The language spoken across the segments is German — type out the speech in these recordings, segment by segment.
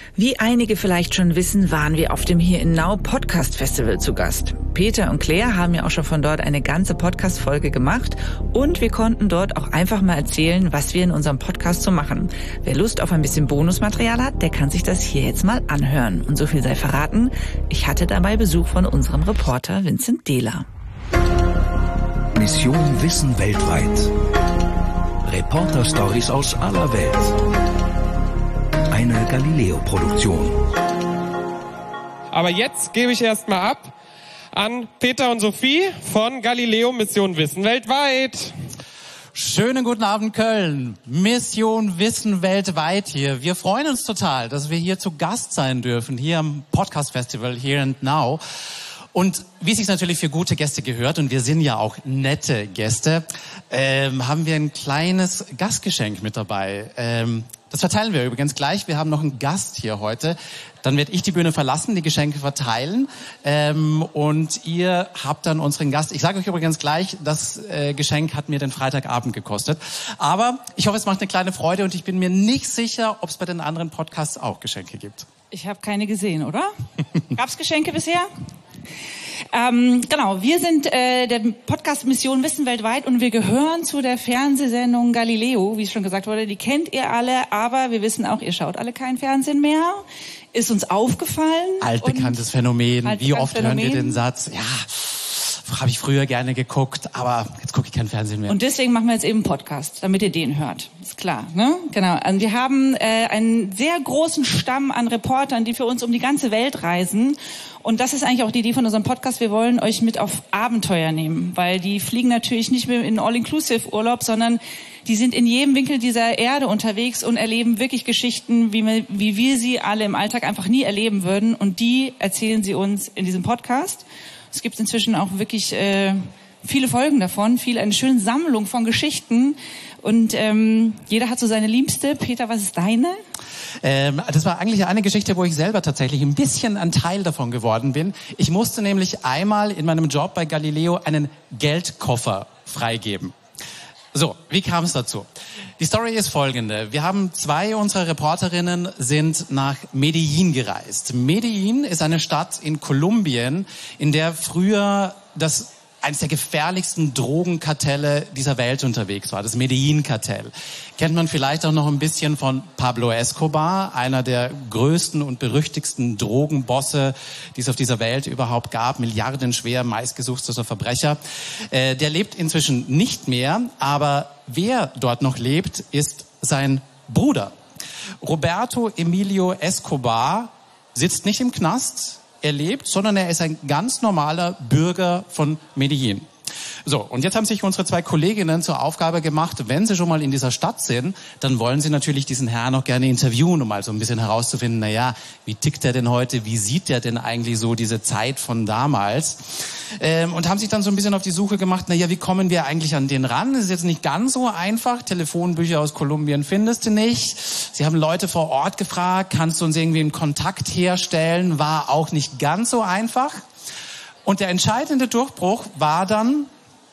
Wie einige vielleicht schon wissen, waren wir auf dem Here and Now Podcast Festival zu Gast. Peter und Claire haben ja auch schon von dort eine ganze Podcast-Folge gemacht und wir konnten dort auch einfach mal erzählen, was wir in unserem Podcast so machen. Wer Lust auf ein bisschen Bonusmaterial hat, der kann sich das hier jetzt mal anhören. Und so viel sei verraten, ich hatte dabei Besuch von unserem Reporter Vincent Dehler. Mission Wissen weltweit. Reporter-Stories aus aller Welt. Eine Galileo-Produktion. Aber jetzt gebe ich erstmal ab an Peter und Sophie von Galileo Mission Wissen weltweit. Schönen guten Abend, Köln. Mission Wissen weltweit hier. Wir freuen uns total, dass wir hier zu Gast sein dürfen, hier am Podcast Festival Here and Now. Und wie es sich natürlich für gute Gäste gehört, und wir sind ja auch nette Gäste, haben wir ein kleines Gastgeschenk mit dabei. Das verteilen wir übrigens gleich. Wir haben noch einen Gast hier heute. Dann werde ich die Bühne verlassen, die Geschenke verteilen. Und ihr habt dann unseren Gast. Ich sage euch übrigens gleich, das Geschenk hat mir den Freitagabend gekostet. Aber ich hoffe, es macht eine kleine Freude und ich bin mir nicht sicher, ob es bei den anderen Podcasts auch Geschenke gibt. Ich habe keine gesehen, oder? Gab's Geschenke bisher? Genau, wir sind der Podcast Mission Wissen weltweit und wir gehören zu der Fernsehsendung Galileo, wie es schon gesagt wurde. Die kennt ihr alle, aber wir wissen auch, ihr schaut alle kein Fernsehen mehr. Ist uns aufgefallen. Altbekanntes Phänomen. Wie oft hören wir den Satz, ja, habe ich früher gerne geguckt, aber jetzt gucke ich kein Fernsehen mehr. Und deswegen machen wir jetzt eben einen Podcast, damit ihr den hört. Ist klar, ne? Genau. Und wir haben einen sehr großen Stamm an Reportern, die für uns um die ganze Welt reisen. Und das ist eigentlich auch die Idee von unserem Podcast. Wir wollen euch mit auf Abenteuer nehmen, weil die fliegen natürlich nicht mehr in All-Inclusive-Urlaub, sondern die sind in jedem Winkel dieser Erde unterwegs und erleben wirklich Geschichten, wie wir sie alle im Alltag einfach nie erleben würden. Und die erzählen sie uns in diesem Podcast. Es gibt inzwischen auch wirklich viele Folgen davon, eine schöne Sammlung von Geschichten. Und jeder hat so seine Liebste. Peter, was ist deine? Das war eigentlich eine Geschichte, wo ich selber tatsächlich ein bisschen ein Teil davon geworden bin. Ich musste nämlich einmal in meinem Job bei Galileo einen Geldkoffer freigeben. So, wie kam es dazu? Die Story ist folgende. Wir haben 2 unserer Reporterinnen sind nach Medellin gereist. Medellin ist eine Stadt in Kolumbien, in der früher eines der gefährlichsten Drogenkartelle dieser Welt unterwegs war, das Medellin-Kartell. Kennt man vielleicht auch noch ein bisschen von Pablo Escobar, einer der größten und berüchtigsten Drogenbosse, die es auf dieser Welt überhaupt gab, milliardenschwer, meistgesuchter Verbrecher. Der lebt inzwischen nicht mehr, aber wer dort noch lebt, ist sein Bruder. Roberto Emilio Escobar sitzt nicht im Knast, er lebt, sondern er ist ein ganz normaler Bürger von Medellin. So, und jetzt haben sich unsere 2 Kolleginnen zur Aufgabe gemacht, wenn sie schon mal in dieser Stadt sind, dann wollen sie natürlich diesen Herrn auch gerne interviewen, um mal so ein bisschen herauszufinden, naja, wie tickt er denn heute, wie sieht der denn eigentlich so diese Zeit von damals? Und haben sich dann so ein bisschen auf die Suche gemacht, naja, wie kommen wir eigentlich an den ran? Das ist jetzt nicht ganz so einfach, Telefonbücher aus Kolumbien findest du nicht. Sie haben Leute vor Ort gefragt, kannst du uns irgendwie einen Kontakt herstellen? War auch nicht ganz so einfach. Und der entscheidende Durchbruch war dann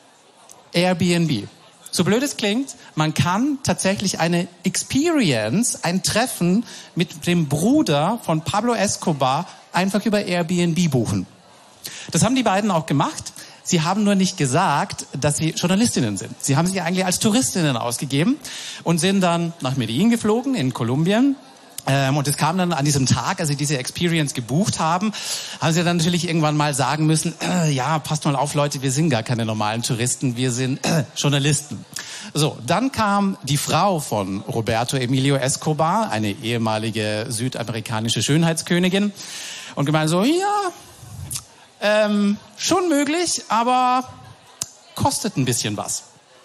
Airbnb. So blöd es klingt, man kann tatsächlich eine Experience, ein Treffen mit dem Bruder von Pablo Escobar einfach über Airbnb buchen. Das haben die beiden auch gemacht. Sie haben nur nicht gesagt, dass sie Journalistinnen sind. Sie haben sich eigentlich als Touristinnen ausgegeben und sind dann nach Medellin geflogen in Kolumbien. Und es kam dann an diesem Tag, als sie diese Experience gebucht haben sie dann natürlich irgendwann mal sagen müssen, ja, passt mal auf, Leute, wir sind gar keine normalen Touristen, wir sind Journalisten. So, dann kam die Frau von Roberto Emilio Escobar, eine ehemalige südamerikanische Schönheitskönigin, und gemeint so, ja, schon möglich, aber kostet ein bisschen was.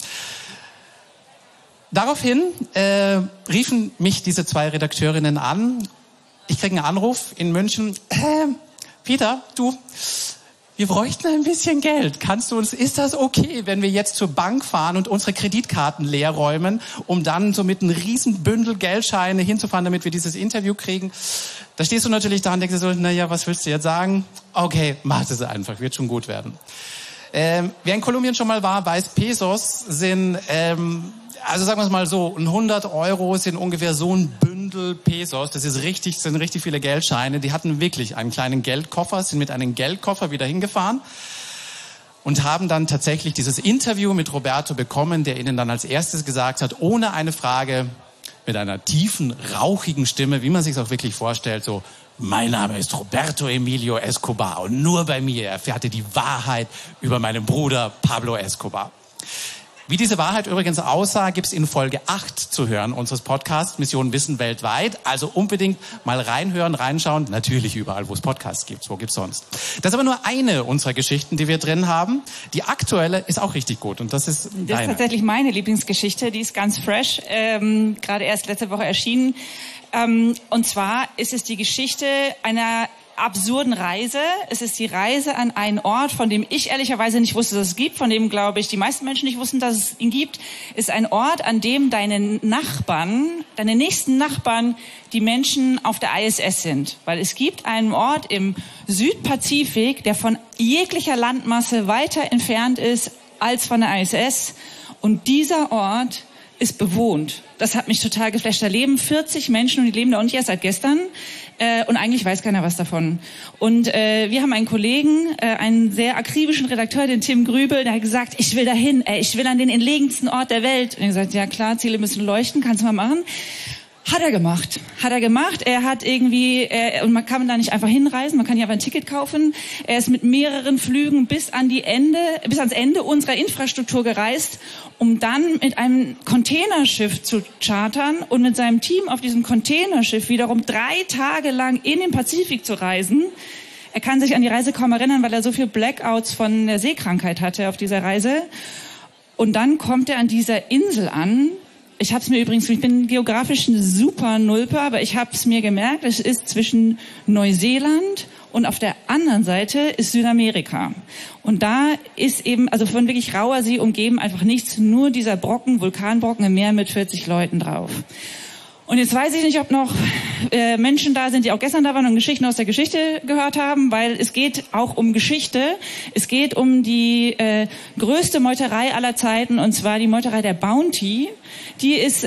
Daraufhin riefen mich diese 2 Redakteurinnen an. Ich kriege einen Anruf in München. Peter, du, wir bräuchten ein bisschen Geld. Ist das okay, wenn wir jetzt zur Bank fahren und unsere Kreditkarten leer räumen, um dann so mit einem riesen Bündel Geldscheine hinzufahren, damit wir dieses Interview kriegen? Da stehst du natürlich da und denkst so, naja, was willst du jetzt sagen? Okay, mach das einfach, wird schon gut werden. Wer in Kolumbien schon mal war, weiß, Pesos sind... also sagen wir es mal so, 100 € sind ungefähr so ein Bündel Bündel Pesos, das sind richtig viele Geldscheine. Die hatten wirklich einen kleinen Geldkoffer, sind mit einem Geldkoffer wieder hingefahren und haben dann tatsächlich dieses Interview mit Roberto bekommen, der ihnen dann als erstes gesagt hat, ohne eine Frage, mit einer tiefen, rauchigen Stimme, wie man sich auch wirklich vorstellt, so: Mein Name ist Roberto Emilio Escobar und nur bei mir erfährt ihr die Wahrheit über meinen Bruder Pablo Escobar. Wie diese Wahrheit übrigens aussah, gibt's in Folge 8 zu hören, unseres Podcasts Mission Wissen weltweit. Also unbedingt mal reinhören, reinschauen. Natürlich überall, wo es Podcasts gibt. Wo gibt's sonst? Das ist aber nur eine unserer Geschichten, die wir drin haben. Die aktuelle ist auch richtig gut und das ist deine. Das ist tatsächlich meine Lieblingsgeschichte. Die ist ganz fresh, gerade erst letzte Woche erschienen. Und zwar ist es die Geschichte einer absurden Reise. Es ist die Reise an einen Ort, von dem ich ehrlicherweise nicht wusste, dass es gibt, von dem, glaube ich, die meisten Menschen nicht wussten, dass es ihn gibt. Es ist ein Ort, an dem deine nächsten Nachbarn, die Menschen auf der ISS sind. Weil es gibt einen Ort im Südpazifik, der von jeglicher Landmasse weiter entfernt ist als von der ISS. Und dieser Ort ist bewohnt. Das hat mich total geflasht. Da leben 40 Menschen und die leben da auch nicht erst seit gestern. Und eigentlich weiß keiner was davon. Und wir haben einen Kollegen, einen sehr akribischen Redakteur, den Tim Grübel, der hat gesagt, ich will dahin, ich will an den entlegensten Ort der Welt. Und er hat gesagt, ja klar, Ziele müssen leuchten, kannst du mal machen. Hat er gemacht. Er hat irgendwie, und man kann da nicht einfach hinreisen, man kann hier aber ein Ticket kaufen. Er ist mit mehreren Flügen bis ans Ende unserer Infrastruktur gereist, um dann mit einem Containerschiff zu chartern und mit seinem Team auf diesem Containerschiff wiederum 3 Tage lang in den Pazifik zu reisen. Er kann sich an die Reise kaum erinnern, weil er so viel Blackouts von der Seekrankheit hatte auf dieser Reise. Und dann kommt er an dieser Insel an. Ich bin geografisch ein super Nulper, aber ich habe es mir gemerkt, es ist zwischen Neuseeland und auf der anderen Seite ist Südamerika. Und da ist eben, also von wirklich rauer See umgeben einfach nichts, nur dieser Vulkanbrocken im Meer mit 40 Leuten drauf. Und jetzt weiß ich nicht, ob noch Menschen da sind, die auch gestern da waren und Geschichten aus der Geschichte gehört haben, weil es geht auch um Geschichte. Es geht um die größte Meuterei aller Zeiten, und zwar die Meuterei der Bounty. Die ist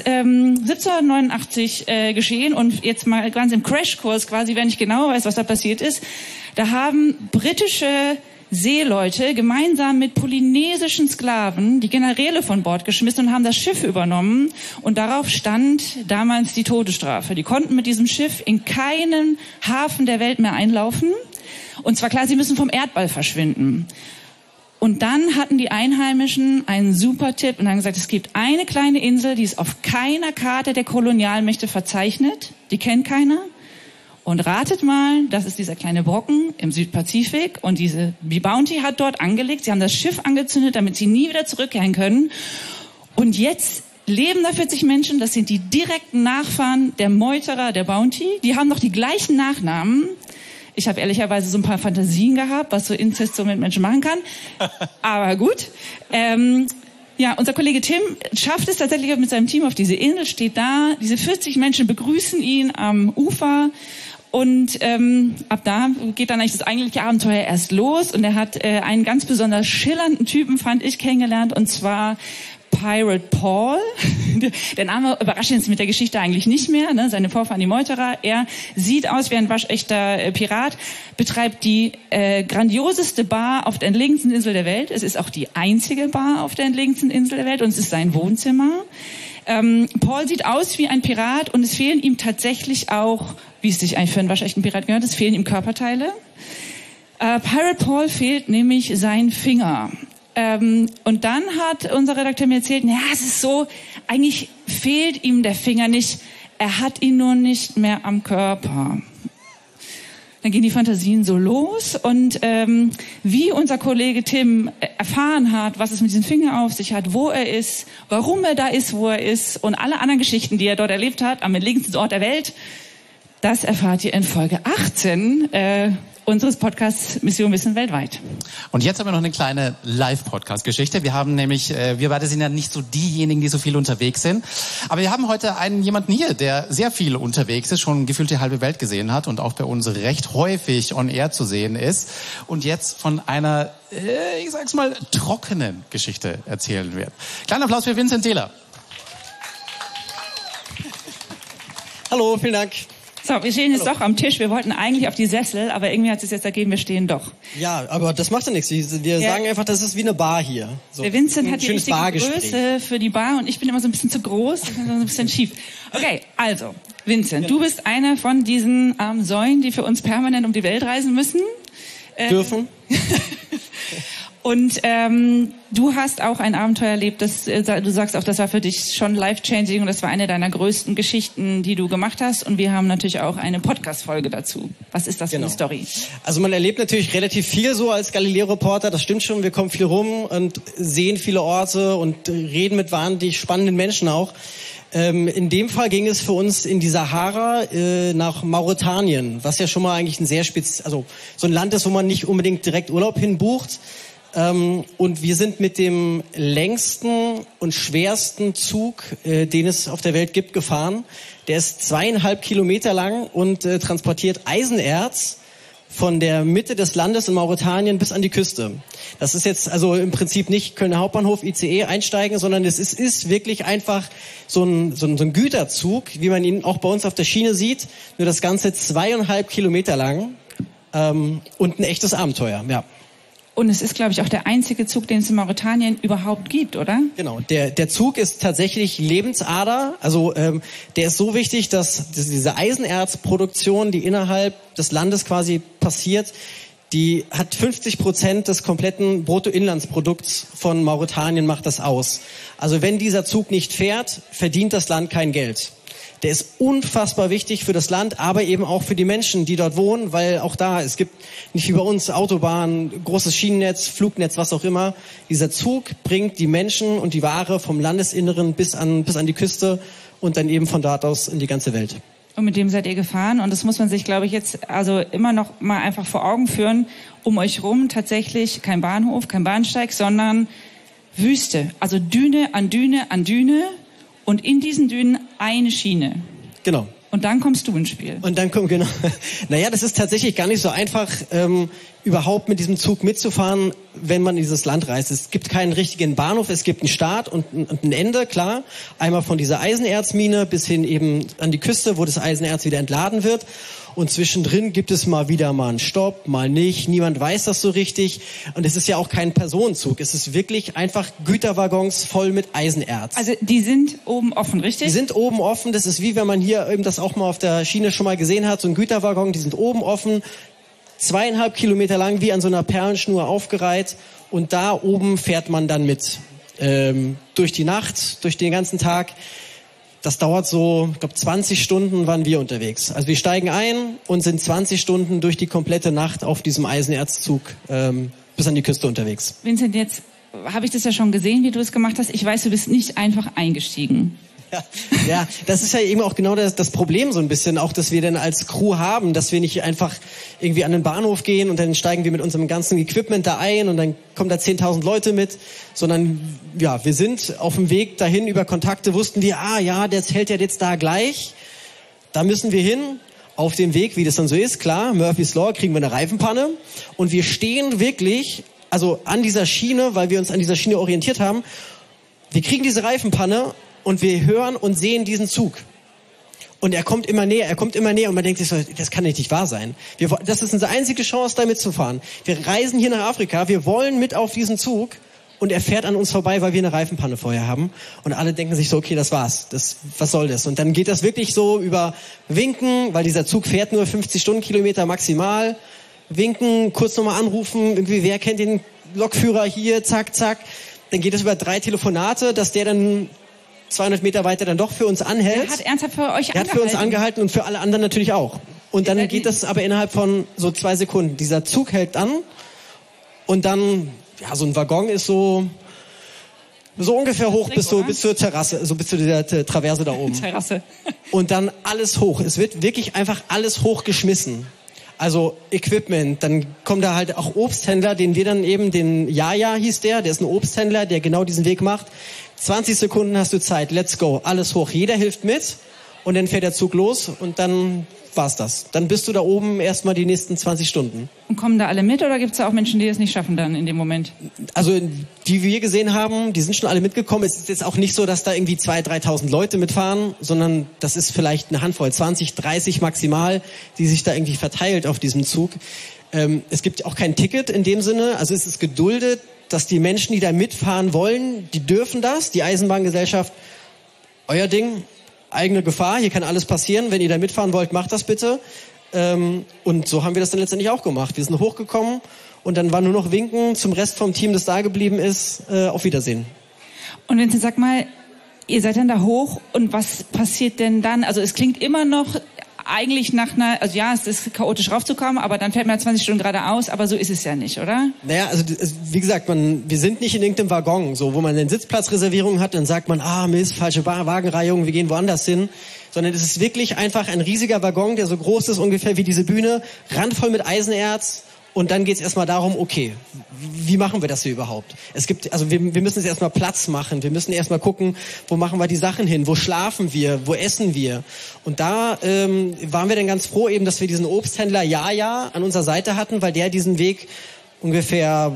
1789 geschehen, und jetzt mal ganz im Crashkurs quasi, wer nicht genau weiß, was da passiert ist. Da haben britische Seeleute gemeinsam mit polynesischen Sklaven die Generäle von Bord geschmissen und haben das Schiff übernommen, und darauf stand damals die Todesstrafe. Die konnten mit diesem Schiff in keinen Hafen der Welt mehr einlaufen, und zwar klar, sie müssen vom Erdball verschwinden. Und dann hatten die Einheimischen einen super Tipp und haben gesagt, es gibt eine kleine Insel, die ist auf keiner Karte der Kolonialmächte verzeichnet, die kennt keiner. Und ratet mal, das ist dieser kleine Brocken im Südpazifik, und die Bounty hat dort angelegt. Sie haben das Schiff angezündet, damit sie nie wieder zurückkehren können. Und jetzt leben da 40 Menschen, das sind die direkten Nachfahren der Meuterer der Bounty. Die haben noch die gleichen Nachnamen. Ich habe ehrlicherweise so ein paar Fantasien gehabt, was so Inzest so mit Menschen machen kann. Aber gut. Ja, unser Kollege Tim schafft es tatsächlich mit seinem Team auf diese Insel, steht da. Diese 40 Menschen begrüßen ihn am Ufer. Und ab da geht dann eigentlich das eigentliche Abenteuer erst los. Und er hat einen ganz besonders schillernden Typen, fand ich, kennengelernt. Und zwar Pirate Paul. Der Name überrascht uns mit der Geschichte eigentlich nicht mehr. Ne? Seine Vorfahren, die Meuterer. Er sieht aus wie ein waschechter Pirat, betreibt die grandioseste Bar auf der entlegensten Insel der Welt. Es ist auch die einzige Bar auf der entlegensten Insel der Welt, und es ist sein Wohnzimmer. Paul sieht aus wie ein Pirat, und es fehlen ihm tatsächlich auch, wie es sich eigentlich für einen waschechten Pirat gehört, es fehlen ihm Körperteile. Pirate Paul fehlt nämlich sein Finger. Und dann hat unser Redakteur mir erzählt, ja, es ist so, eigentlich fehlt ihm der Finger nicht, er hat ihn nur nicht mehr am Körper. Dann gehen die Fantasien so los, und wie unser Kollege Tim erfahren hat, was es mit diesem Finger auf sich hat, wo er ist, warum er da ist, wo er ist, und alle anderen Geschichten, die er dort erlebt hat, am entlegensten Ort der Welt, das erfahrt ihr in Folge 18 unseres Podcasts Mission Wissen weltweit. Und jetzt haben wir noch eine kleine Live-Podcast-Geschichte. Wir haben nämlich, wir beide sind ja nicht so diejenigen, die so viel unterwegs sind. Aber wir haben heute jemanden hier, der sehr viel unterwegs ist, schon gefühlt die halbe Welt gesehen hat und auch bei uns recht häufig on air zu sehen ist. Und jetzt von einer, ich sag's mal, trockenen Geschichte erzählen wird. Kleiner Applaus für Vincent Taylor. Hallo, vielen Dank. So, wir stehen jetzt doch am Tisch. Wir wollten eigentlich auf die Sessel, aber irgendwie hat es jetzt ergeben, wir stehen doch. Ja, aber das macht ja nichts. Wir sagen einfach, das ist wie eine Bar hier. So, der Vincent hat die schönes richtige Bargespräch. Größe für die Bar und ich bin immer so ein bisschen zu groß, ich bin so ein bisschen schief. Okay, also, Vincent, du bist einer von diesen Säulen, die für uns permanent um die Welt reisen müssen. Dürfen. Und du hast auch ein Abenteuer erlebt, du sagst auch, das war für dich schon life-changing und das war eine deiner größten Geschichten, die du gemacht hast. Und wir haben natürlich auch eine Podcast-Folge dazu. Was ist das für eine Story? Also man erlebt natürlich relativ viel so als Galileo-Reporter, das stimmt schon. Wir kommen viel rum und sehen viele Orte und reden mit wahnsinnig spannenden Menschen auch. In dem Fall ging es für uns in die Sahara nach Mauretanien, was ja schon mal eigentlich ein also so ein Land ist, wo man nicht unbedingt direkt Urlaub hinbucht. Und wir sind mit dem längsten und schwersten Zug, den es auf der Welt gibt, gefahren. Der ist 2,5 Kilometer lang und transportiert Eisenerz von der Mitte des Landes in Mauretanien bis an die Küste. Das ist jetzt also im Prinzip nicht Kölner Hauptbahnhof ICE einsteigen, sondern es ist wirklich einfach so ein Güterzug, wie man ihn auch bei uns auf der Schiene sieht. Nur das Ganze 2,5 Kilometer lang und ein echtes Abenteuer, ja. Und es ist, glaube ich, auch der einzige Zug, den es in Mauretanien überhaupt gibt, oder? Genau, der Zug ist tatsächlich Lebensader. Also der ist so wichtig, dass diese Eisenerzproduktion, die innerhalb des Landes quasi passiert, die hat 50% des kompletten Bruttoinlandsprodukts von Mauretanien macht das aus. Also wenn dieser Zug nicht fährt, verdient das Land kein Geld. Der ist unfassbar wichtig für das Land, aber eben auch für die Menschen, die dort wohnen, weil auch da, es gibt nicht wie bei uns Autobahnen, großes Schienennetz, Flugnetz, was auch immer. Dieser Zug bringt die Menschen und die Ware vom Landesinneren bis an die Küste und dann eben von dort aus in die ganze Welt. Und mit dem seid ihr gefahren und das muss man sich, glaube ich, jetzt also immer noch mal einfach vor Augen führen. Um euch rum tatsächlich kein Bahnhof, kein Bahnsteig, sondern Wüste. Also Düne an Düne an Düne. Und in diesen Dünen eine Schiene. Genau. Und dann kommst du ins Spiel. Und dann kommt, genau. Naja, das ist tatsächlich gar nicht so einfach, überhaupt mit diesem Zug mitzufahren, wenn man in dieses Land reist. Es gibt keinen richtigen Bahnhof, es gibt einen Start und ein Ende, klar. Einmal von dieser Eisenerzmine bis hin eben an die Küste, wo das Eisenerz wieder entladen wird. Und zwischendrin gibt es mal einen Stopp, mal nicht. Niemand weiß das so richtig. Und es ist ja auch kein Personenzug. Es ist wirklich einfach Güterwaggons voll mit Eisenerz. Also die sind oben offen, richtig? Die sind oben offen. Das ist wie wenn man hier eben das auch mal auf der Schiene schon mal gesehen hat. So ein Güterwaggon, die sind oben offen. 2,5 Kilometer lang, wie an so einer Perlenschnur aufgereiht. Und da oben fährt man dann mit. Durch die Nacht, durch den ganzen Tag. Das dauert so, ich glaube 20 Stunden waren wir unterwegs. Also wir steigen ein und sind 20 Stunden durch die komplette Nacht auf diesem Eisenerzzug bis an die Küste unterwegs. Vincent, jetzt habe ich das ja schon gesehen, wie du es gemacht hast. Ich weiß, du bist nicht einfach eingestiegen. Ja, das ist ja eben auch genau das Problem so ein bisschen, auch dass wir dann als Crew haben, dass wir nicht einfach irgendwie an den Bahnhof gehen und dann steigen wir mit unserem ganzen Equipment da ein und dann kommen da 10.000 Leute mit, sondern ja, wir sind auf dem Weg dahin über Kontakte, wussten wir, der hält ja jetzt da gleich, da müssen wir hin. Auf dem Weg, wie das dann so ist, klar, Murphy's Law, kriegen wir eine Reifenpanne und wir stehen wirklich, also an dieser Schiene, weil wir uns an dieser Schiene orientiert haben, wir kriegen diese Reifenpanne und wir hören und sehen diesen Zug. Und er kommt immer näher und man denkt sich so, das kann nicht wahr sein. Das ist unsere einzige Chance, da mitzufahren. Wir reisen hier nach Afrika, wir wollen mit auf diesen Zug und er fährt an uns vorbei, weil wir eine Reifenpanne vorher haben. Und alle denken sich so, okay, das war's. Was soll das? Und dann geht das wirklich so über Winken, weil dieser Zug fährt nur 50 Stundenkilometer maximal. Winken, kurz nochmal anrufen, irgendwie, wer kennt den Lokführer hier, zack, zack. Dann geht es über 3 Telefonate, dass der dann 200 Meter weiter dann doch für uns anhält. Er hat ernsthaft für euch angehalten? Er hat für uns angehalten und für alle anderen natürlich auch. Und dann geht das aber innerhalb von so 2 Sekunden. Dieser Zug hält an und dann, ja, so ein Waggon ist so ungefähr hoch bis zur Terrasse, so bis zu dieser Traverse da oben. Terrasse. Und dann alles hoch. Es wird wirklich einfach alles hochgeschmissen. Also Equipment, dann kommen da halt auch Obsthändler, den wir dann eben, den Jaja hieß der ist ein Obsthändler, der genau diesen Weg macht. 20 Sekunden hast du Zeit, let's go, alles hoch. Jeder hilft mit und dann fährt der Zug los und dann war's das. Dann bist du da oben erstmal die nächsten 20 Stunden. Und kommen da alle mit oder gibt's da auch Menschen, die das nicht schaffen dann in dem Moment? Also die wir gesehen haben, die sind schon alle mitgekommen. Es ist jetzt auch nicht so, dass da irgendwie 2.000, 3.000 Leute mitfahren, sondern das ist vielleicht eine Handvoll, 20, 30 maximal, die sich da irgendwie verteilt auf diesem Zug. Es gibt auch kein Ticket in dem Sinne, also es ist geduldet, dass die Menschen, die da mitfahren wollen, die dürfen das. Die Eisenbahngesellschaft, euer Ding, eigene Gefahr, hier kann alles passieren. Wenn ihr da mitfahren wollt, macht das bitte. Und so haben wir das dann letztendlich auch gemacht. Wir sind hochgekommen und dann war nur noch Winken zum Rest vom Team, das da geblieben ist. Auf Wiedersehen. Und Vincent, sag mal, ihr seid dann da hoch und was passiert denn dann? Also es klingt immer noch eigentlich nach einer, also ja, es ist chaotisch raufzukommen, aber dann fährt man 20 Stunden geradeaus, aber so ist es ja nicht, oder? Naja, also wie gesagt, wir sind nicht in irgendeinem Waggon, so wo man eine Sitzplatzreservierung hat, dann sagt man, Mist, falsche Wagenreihung, wir gehen woanders hin. Sondern es ist wirklich einfach ein riesiger Waggon, der so groß ist ungefähr wie diese Bühne, randvoll mit Eisenerz. Und dann geht's erstmal darum, okay, wie machen wir das hier überhaupt? Wir müssen jetzt erstmal Platz machen. Wir müssen erstmal gucken, wo machen wir die Sachen hin? Wo schlafen wir? Wo essen wir? Und da waren wir dann ganz froh eben, dass wir diesen Obsthändler Jaja an unserer Seite hatten, weil der diesen Weg ungefähr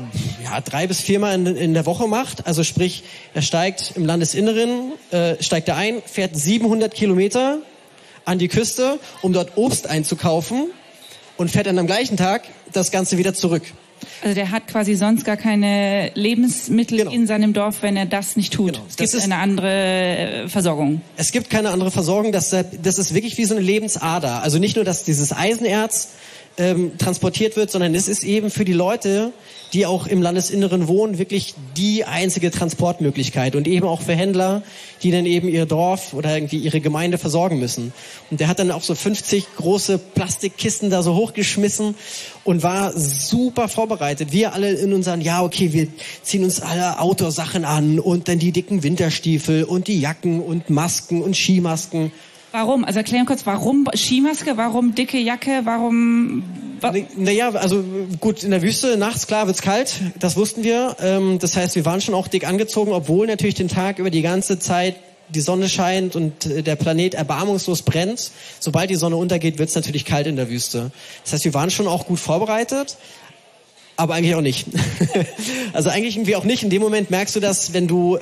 3 bis 4 Mal in der Woche macht. Also sprich, er steigt im Landesinneren, steigt er ein, fährt 700 Kilometer an die Küste, um dort Obst einzukaufen. Und fährt dann am gleichen Tag das Ganze wieder zurück. Also der hat quasi sonst gar keine Lebensmittel in seinem Dorf, wenn er das nicht tut. Genau. Es gibt eine andere Versorgung. Es gibt keine andere Versorgung. Das ist wirklich wie so eine Lebensader. Also nicht nur, dass dieses Eisenerz transportiert wird, sondern es ist eben für die Leute, die auch im Landesinneren wohnen, wirklich die einzige Transportmöglichkeit und eben auch für Händler, die dann eben ihr Dorf oder irgendwie ihre Gemeinde versorgen müssen. Und der hat dann auch so 50 große Plastikkisten da so hochgeschmissen und war super vorbereitet. Wir alle in unseren, wir ziehen uns alle Outdoor-Sachen an und dann die dicken Winterstiefel und die Jacken und Masken und Skimasken. Warum? Also erklären kurz, warum Skimaske, warum dicke Jacke, warum... Naja, also gut, in der Wüste nachts, klar, wird's kalt, das wussten wir. Das heißt, wir waren schon auch dick angezogen, obwohl natürlich den Tag über die ganze Zeit die Sonne scheint und der Planet erbarmungslos brennt. Sobald die Sonne untergeht, wird's natürlich kalt in der Wüste. Das heißt, wir waren schon auch gut vorbereitet, aber eigentlich auch nicht. Also eigentlich irgendwie auch nicht. In dem Moment merkst du das, wenn du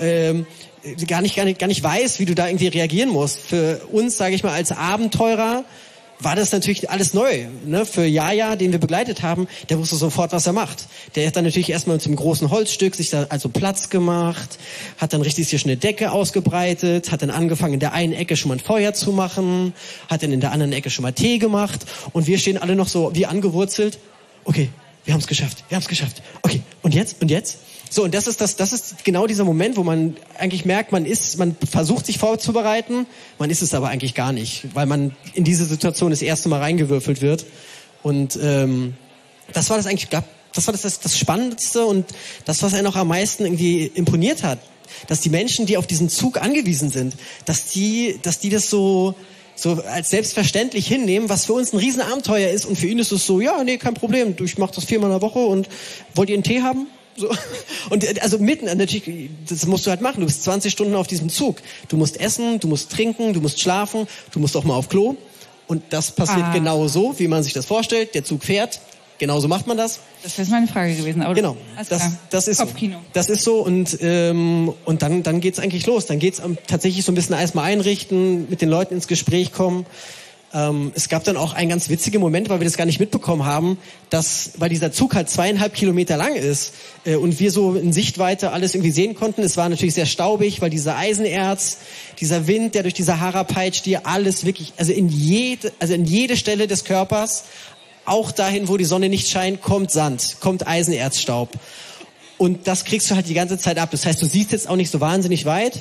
gar nicht weißt, wie du da irgendwie reagieren musst. Für uns, sage ich mal, als Abenteurer war das natürlich alles neu. Ne? Für Jaja, den wir begleitet haben, der wusste sofort, was er macht. Der hat dann natürlich erstmal mit so einem großen Holzstück sich da also Platz gemacht, hat dann richtig hier schon eine Decke ausgebreitet, hat dann angefangen, in der einen Ecke schon mal ein Feuer zu machen, hat dann in der anderen Ecke schon mal Tee gemacht und wir stehen alle noch so wie angewurzelt. Okay, wir haben es geschafft. Okay, und jetzt? So, und das ist genau dieser Moment, wo man eigentlich merkt, man versucht sich vorzubereiten, man ist es aber eigentlich gar nicht, weil man in diese Situation das erste Mal reingewürfelt wird. Und das war das eigentlich, das war das Spannendste und das, was einen auch am meisten irgendwie imponiert hat, dass die Menschen, die auf diesen Zug angewiesen sind, dass die das so als selbstverständlich hinnehmen, was für uns ein Riesenabenteuer ist und für ihn ist es so, kein Problem, ich mache das 4-mal in der Woche und wollt ihr einen Tee haben? So. Und also mitten, natürlich, das musst du halt machen. Du bist 20 Stunden auf diesem Zug. Du musst essen, du musst trinken, du musst schlafen, du musst auch mal auf Klo. Und das passiert genau so, wie man sich das vorstellt. Der Zug fährt, genauso macht man das. Das ist meine Frage gewesen. Aber genau, das ist Kopfkino. So. Das ist so und dann geht's eigentlich los. Dann geht's tatsächlich so ein bisschen erstmal einrichten, mit den Leuten ins Gespräch kommen. Es gab dann auch einen ganz witzigen Moment, weil wir das gar nicht mitbekommen haben, weil dieser Zug halt 2,5 Kilometer lang ist und wir so in Sichtweite alles irgendwie sehen konnten. Es war natürlich sehr staubig, weil dieser Eisenerz, dieser Wind, der durch die Sahara peitscht, dir alles wirklich, also in jede Stelle des Körpers, auch dahin, wo die Sonne nicht scheint, kommt Sand, kommt Eisenerzstaub. Und das kriegst du halt die ganze Zeit ab. Das heißt, du siehst jetzt auch nicht so wahnsinnig weit.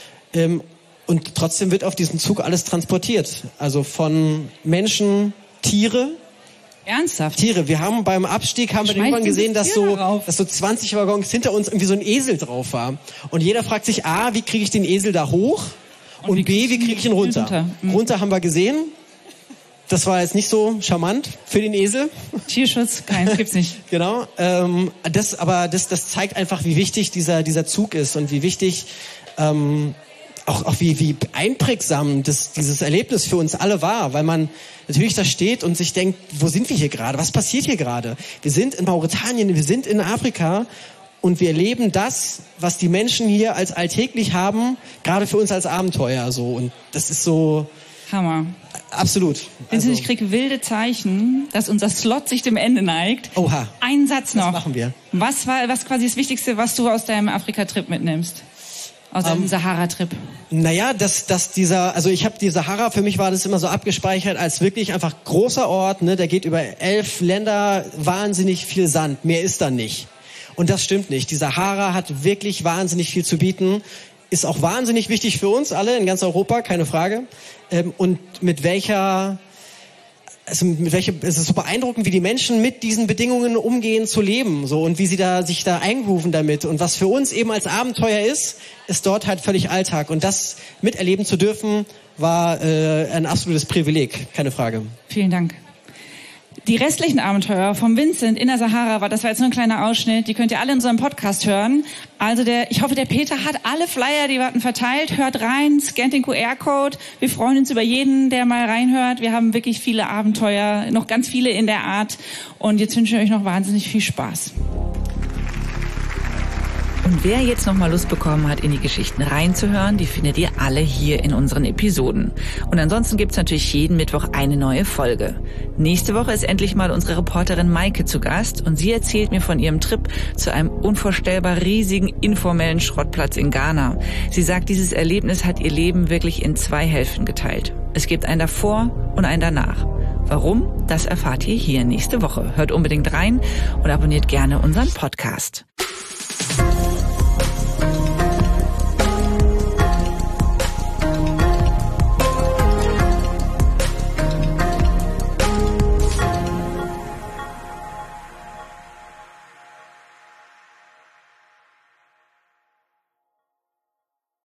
Und trotzdem wird auf diesem Zug alles transportiert. Also von Menschen, Tiere. Ernsthaft? Tiere. Wir haben beim Abstieg irgendwann gesehen, dass so 20 Waggons hinter uns irgendwie so ein Esel drauf war. Und jeder fragt sich, A, wie kriege ich den Esel da hoch? Und B, wie kriege ich ihn runter? Runter haben wir gesehen. Das war jetzt nicht so charmant für den Esel. Tierschutz, gibt's nicht. Genau. Das zeigt einfach, wie wichtig dieser Zug ist und wie wichtig auch wie einprägsam dieses Erlebnis für uns alle war, weil man natürlich da steht und sich denkt, wo sind wir hier gerade? Was passiert hier gerade? Wir sind in Mauretanien, wir sind in Afrika und wir erleben das, was die Menschen hier als alltäglich haben, gerade für uns als Abenteuer so. Und das ist so Hammer. Absolut. Vincent, ich kriege wilde Zeichen, dass unser Slot sich dem Ende neigt. Oha. Ein Satz noch. Was machen wir? Was quasi das Wichtigste, was du aus deinem Afrika-Trip mitnimmst? Aus deinem Sahara-Trip? Naja, also ich habe die Sahara, für mich war das immer so abgespeichert als wirklich einfach großer Ort, ne, der geht über 11 Länder, wahnsinnig viel Sand, mehr ist da nicht. Und das stimmt nicht. Die Sahara hat wirklich wahnsinnig viel zu bieten, ist auch wahnsinnig wichtig für uns alle in ganz Europa, keine Frage. Und es ist so beeindruckend, wie die Menschen mit diesen Bedingungen umgehen zu leben, so, und wie sie sich da eingrooven damit. Und was für uns eben als Abenteuer ist dort halt völlig Alltag. Und das miterleben zu dürfen, war ein absolutes Privileg, keine Frage. Vielen Dank. Die restlichen Abenteuer vom Vincent in der Sahara das war jetzt nur ein kleiner Ausschnitt, die könnt ihr alle in unserem Podcast hören. Also ich hoffe, der Peter hat alle Flyer, die wir hatten, verteilt. Hört rein, scannt den QR-Code. Wir freuen uns über jeden, der mal reinhört. Wir haben wirklich viele Abenteuer, noch ganz viele in der Art. Und jetzt wünsche ich euch noch wahnsinnig viel Spaß. Und wer jetzt noch mal Lust bekommen hat, in die Geschichten reinzuhören, die findet ihr alle hier in unseren Episoden. Und ansonsten gibt's natürlich jeden Mittwoch eine neue Folge. Nächste Woche ist endlich mal unsere Reporterin Maike zu Gast und sie erzählt mir von ihrem Trip zu einem unvorstellbar riesigen informellen Schrottplatz in Ghana. Sie sagt, dieses Erlebnis hat ihr Leben wirklich in 2 Hälften geteilt. Es gibt ein davor und ein danach. Warum? Das erfahrt ihr hier nächste Woche. Hört unbedingt rein und abonniert gerne unseren Podcast.